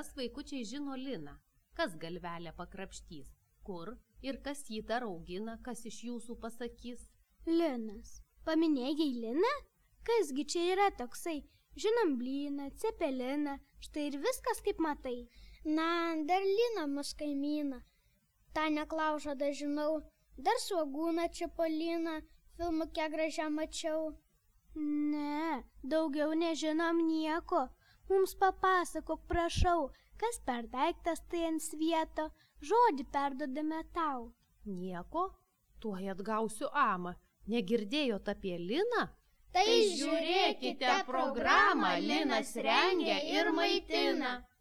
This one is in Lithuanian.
Kas vaikučiai žino Liną? Kas galvelę pakrapštys? Kur ir kas jį dar augina? Kas iš jūsų pasakys? Linas. Paminėjai Liną? Kasgi čia yra toksai? Žinom blyną, cepeliną, štai ir viskas kaip matai. Na, dar Liną mus kaimyną. Tanę Klaužadą žinau, dar Svogūną Čipoliną, filmuke gražią mačiau. Ne, daugiau nežinom nieko. Mums papasakok, prašau, kas per daiktas tai ant svieto, žodį perduodame tau. Nieko? Tuoj atgausiu amą. Negirdėjot apie Liną? Tai žiūrėkite programą, Linas rengia ir maitina.